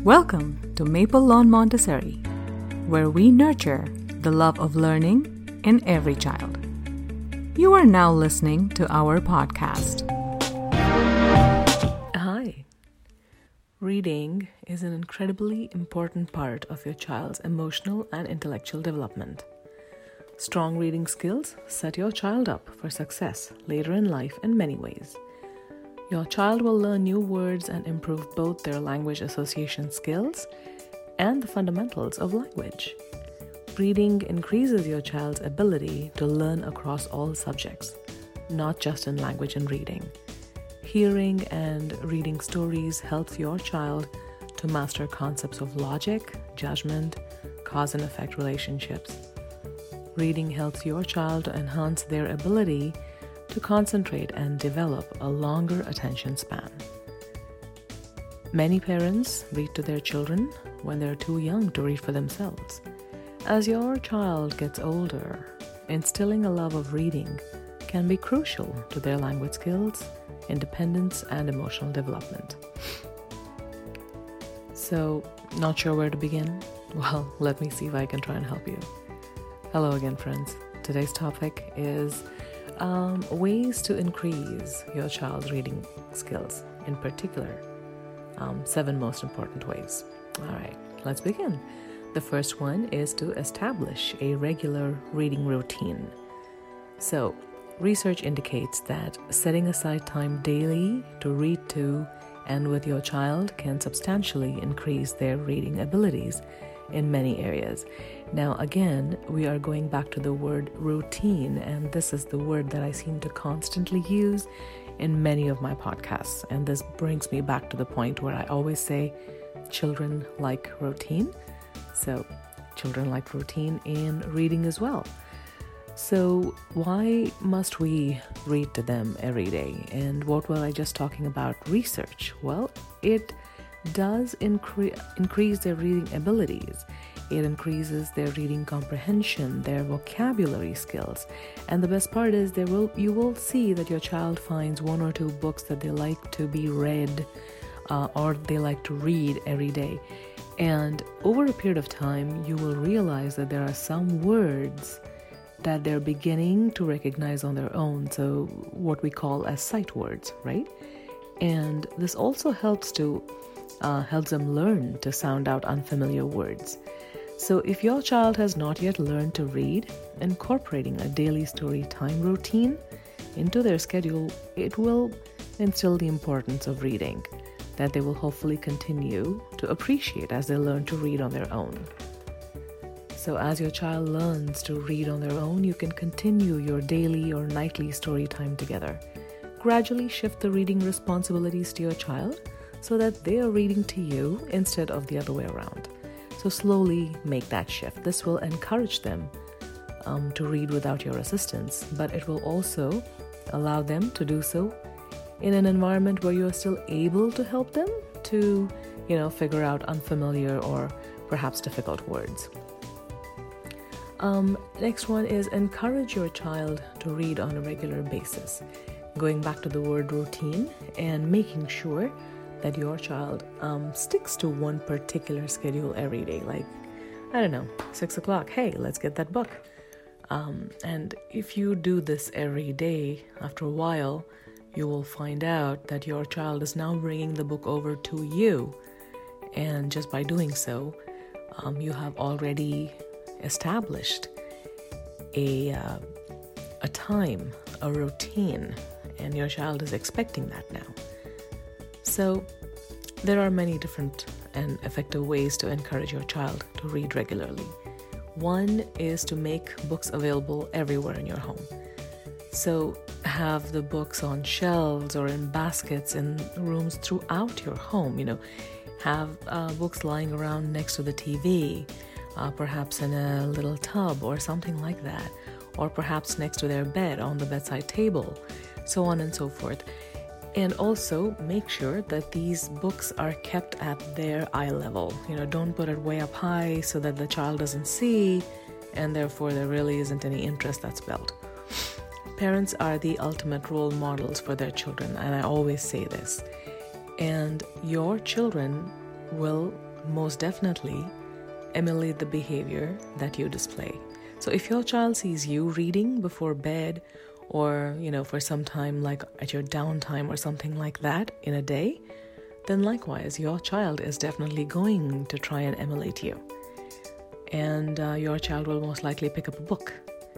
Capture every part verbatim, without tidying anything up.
Welcome to Maple Lawn Montessori, where we nurture the love of learning in every child. You are now listening to our podcast. Hi. Reading is an incredibly important part of your child's emotional and intellectual development. Strong reading skills set your child up for success later in life in many ways. Your child will learn new words and improve both their language association skills and the fundamentals of language. Reading increases your child's ability to learn across all subjects, not just in language and reading. Hearing and reading stories helps your child to master concepts of logic, judgment, cause and effect relationships. Reading helps your child to enhance their ability to concentrate and develop a longer attention span. Many parents read to their children when they're too young to read for themselves. As your child gets older, instilling a love of reading can be crucial to their language skills, independence, and emotional development. So, not sure where to begin? Well, let me see if I can try and help you. Hello again, friends. Today's topic is Um, ways to increase your child's reading skills, in particular, um, seven most important ways. All right, let's begin. The first one is to establish a regular reading routine. So, research indicates that setting aside time daily to read to and with your child can substantially increase their reading abilities in many areas. Now, again, we are going back to the word routine, and this is the word that I seem to constantly use in many of my podcasts. And this brings me back to the point where I always say children like routine. So, children like routine in reading as well. So, why must we read to them every day? And what was I just talking about? Research. Well, it does incre- increase their reading abilities. It increases their reading comprehension, their vocabulary skills. And the best part is there will you will see that your child finds one or two books that they like to be read uh, or they like to read every day. And over a period of time, you will realize that there are some words that they're beginning to recognize on their own. So what we call as sight words, right? And this also helps to Uh, helps them learn to sound out unfamiliar words. So if your child has not yet learned to read, incorporating a daily story time routine into their schedule, it will instill the importance of reading that they will hopefully continue to appreciate as they learn to read on their own. So as your child learns to read on their own, you can continue your daily or nightly story time together. Gradually shift the reading responsibilities to your child so that they are reading to you instead of the other way around. So slowly make that shift. This will encourage them um, to read without your assistance, but it will also allow them to do so in an environment where you are still able to help them to, you know, figure out unfamiliar or perhaps difficult words. Um, next one is encourage your child to read on a regular basis. Going back to the word routine and making sure that your child um, sticks to one particular schedule every day. Like, I don't know, six o'clock, hey, let's get that book. Um, and if you do this every day, after a while, you will find out that your child is now bringing the book over to you. And just by doing so, um, you have already established a, uh, a time, a routine, and your child is expecting that now. So, there are many different and effective ways to encourage your child to read regularly. One is to make books available everywhere in your home. So, have the books on shelves or in baskets in rooms throughout your home. You know, have uh, books lying around next to the T V, uh, perhaps in a little tub or something like that, or perhaps next to their bed on the bedside table, so on and so forth. And also make sure that these books are kept at their eye level. You know, don't put it way up high so that the child doesn't see, and therefore there really isn't any interest that's built. Parents are the ultimate role models for their children, and I always say this. And your children will most definitely emulate the behavior that you display. So if your child sees you reading before bed, or, you know, for some time, like at your downtime or something like that in a day, then likewise, your child is definitely going to try and emulate you. And uh, your child will most likely pick up a book.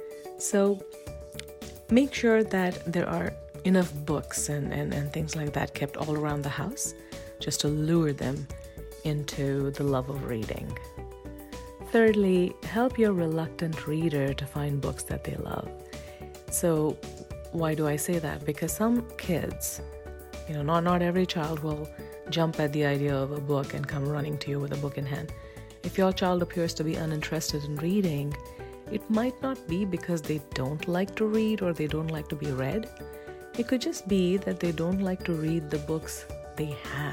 So make sure that there are enough books and, and, and things like that kept all around the house, just to lure them into the love of reading. Thirdly, help your reluctant reader to find books that they love. So why do I say that? Because some kids, you know, not, not every child will jump at the idea of a book and come running to you with a book in hand. If your child appears to be uninterested in reading, it might not be because they don't like to read or they don't like to be read. It could just be that they don't like to read the books they have.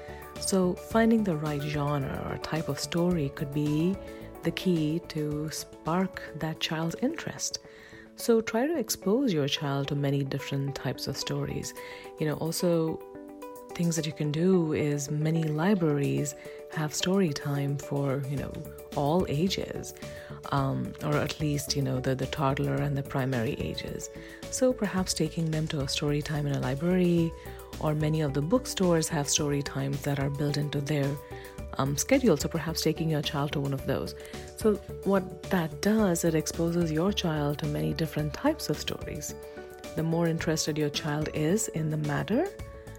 So finding the right genre or type of story could be the key to spark that child's interest. So try to expose your child to many different types of stories. You know, also things that you can do is many libraries have story time for, you know, all ages, um, or at least, you know, the, the toddler and the primary ages. So perhaps taking them to a story time in a library, or many of the bookstores have story times that are built into their um, schedule. So perhaps taking your child to one of those. So what that does, it exposes your child to many different types of stories. The more interested your child is in the matter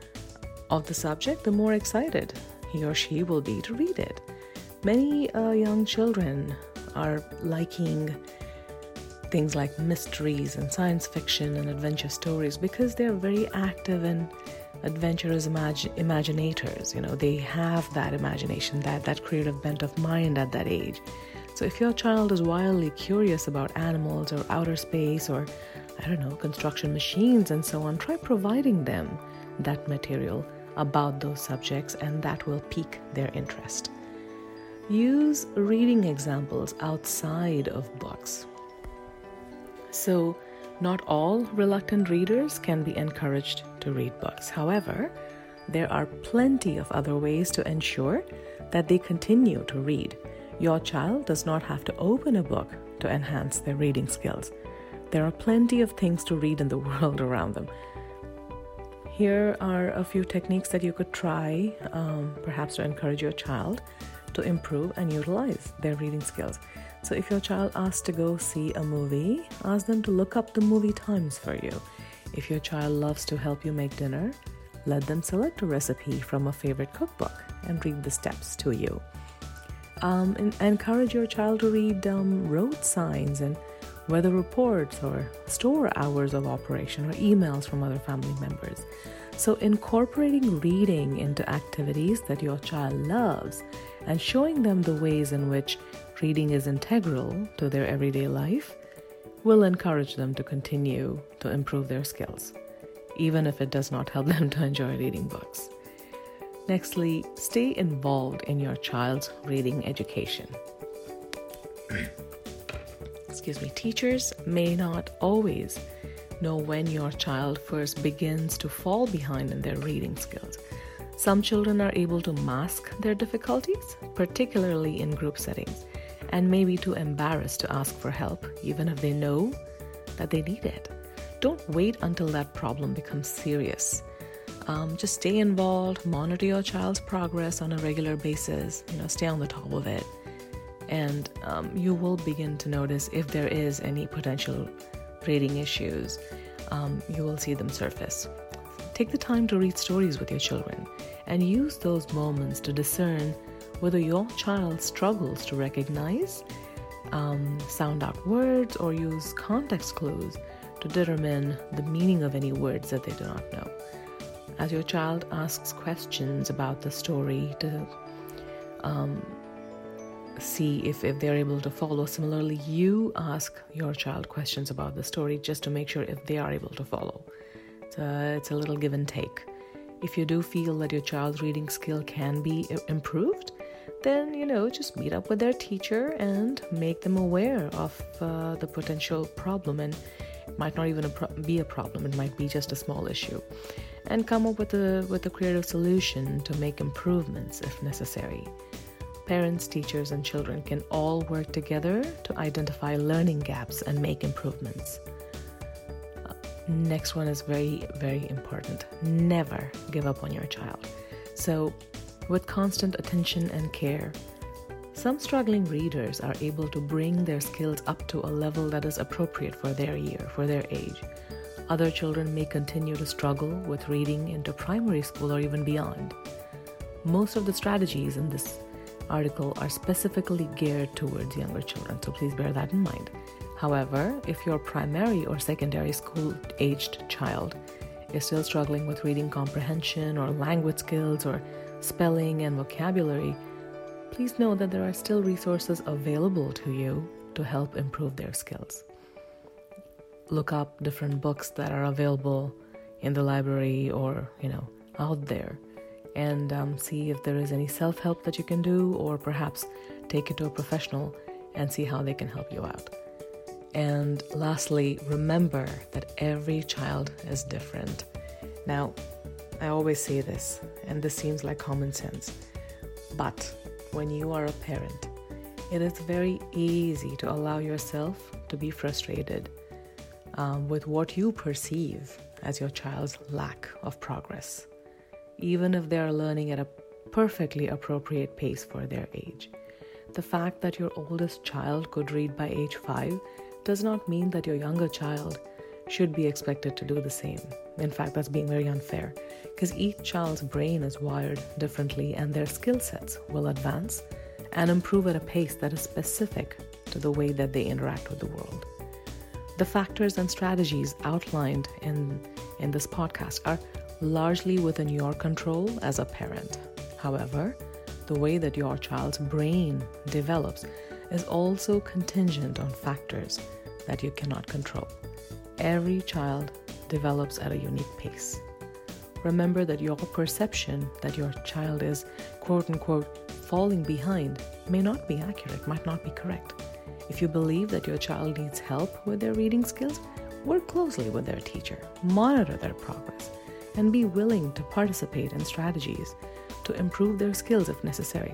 of the subject, the more excited he or she will be to read it. Many uh, young children are liking things like mysteries and science fiction and adventure stories because they're very active and adventurous imag- imaginators. You know, they have that imagination, that, that creative bent of mind at that age. So if your child is wildly curious about animals or outer space or, I don't know, construction machines and so on, try providing them that material about those subjects, and that will pique their interest. Use reading examples outside of books. So, not all reluctant readers can be encouraged to read books. However, there are plenty of other ways to ensure that they continue to read. Your child does not have to open a book to enhance their reading skills. There are plenty of things to read in the world around them. Here are a few techniques that you could try, um, perhaps to encourage your child to improve and utilize their reading skills. So if your child asks to go see a movie, ask them to look up the movie times for you. If your child loves to help you make dinner, let them select a recipe from a favorite cookbook and read the steps to you. Um, and encourage your child to read um, road signs and weather reports or store hours of operation or emails from other family members. So incorporating reading into activities that your child loves and showing them the ways in which reading is integral to their everyday life will encourage them to continue to improve their skills, even if it does not help them to enjoy reading books. Nextly, stay involved in your child's reading education. Excuse me, teachers may not always know when your child first begins to fall behind in their reading skills. Some children are able to mask their difficulties, particularly in group settings, and may be too embarrassed to ask for help, even if they know that they need it. Don't wait until that problem becomes serious. Um, just stay involved, monitor your child's progress on a regular basis, you know, stay on the top of it. And um, you will begin to notice if there is any potential reading issues. Um, you will see them surface. Take the time to read stories with your children and use those moments to discern whether your child struggles to recognize, um, sound out words, or use context clues to determine the meaning of any words that they do not know. As your child asks questions about the story to um, see if, if they're able to follow. Similarly, you ask your child questions about the story just to make sure if they are able to follow. So it's a little give and take. If you do feel that your child's reading skill can be improved, then, you know, just meet up with their teacher and make them aware of uh, the potential problem. And it might not even a pro- be a problem. It might be just a small issue. And come up with a, with a creative solution to make improvements if necessary. Parents, teachers, and children can all work together to identify learning gaps and make improvements. Uh, next one is very, very important. Never give up on your child. So, with constant attention and care, some struggling readers are able to bring their skills up to a level that is appropriate for their year, for their age. Other children may continue to struggle with reading into primary school or even beyond. Most of the strategies in this article are specifically geared towards younger children, so please bear that in mind. However, if your primary or secondary school-aged child is still struggling with reading comprehension or language skills or spelling and vocabulary, please know that there are still resources available to you to help improve their skills. Look up different books that are available in the library or, you know, out there, and um, see if there is any self-help that you can do, or perhaps take it to a professional and see how they can help you out. And lastly, remember that every child is different. Now, I always say this, and this seems like common sense, but when you are a parent, it is very easy to allow yourself to be frustrated um, with what you perceive as your child's lack of progress, even if they are learning at a perfectly appropriate pace for their age. The fact that your oldest child could read by age five does not mean that your younger child should be expected to do the same. In fact, that's being very unfair, because each child's brain is wired differently and their skill sets will advance and improve at a pace that is specific to the way that they interact with the world. The factors and strategies outlined in, in this podcast are largely within your control as a parent. However, the way that your child's brain develops is also contingent on factors that you cannot control. Every child develops at a unique pace. Remember that your perception that your child is quote-unquote falling behind may not be accurate, might not be correct. If you believe that your child needs help with their reading skills, work closely with their teacher, monitor their progress, and be willing to participate in strategies to improve their skills if necessary.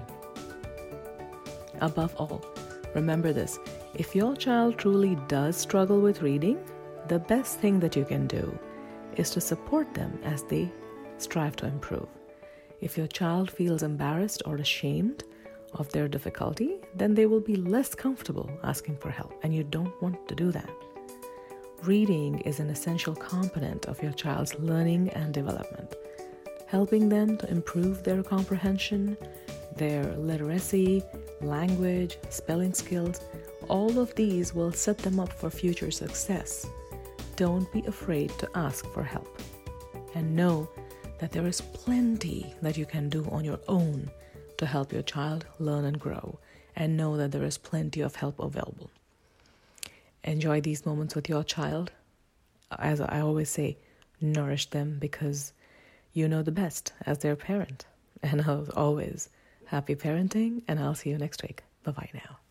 Above all, remember this: if your child truly does struggle with reading, the best thing that you can do is to support them as they strive to improve. If your child feels embarrassed or ashamed of their difficulty, then they will be less comfortable asking for help, and you don't want to do that. Reading is an essential component of your child's learning and development, helping them to improve their comprehension, their literacy, language, spelling skills. All of these will set them up for future success. Don't be afraid to ask for help, and know that there is plenty that you can do on your own to help your child learn and grow, and know that there is plenty of help available. Enjoy these moments with your child. As I always say, nourish them, because you know the best as their parent. And as always, happy parenting, and I'll see you next week. Bye-bye now.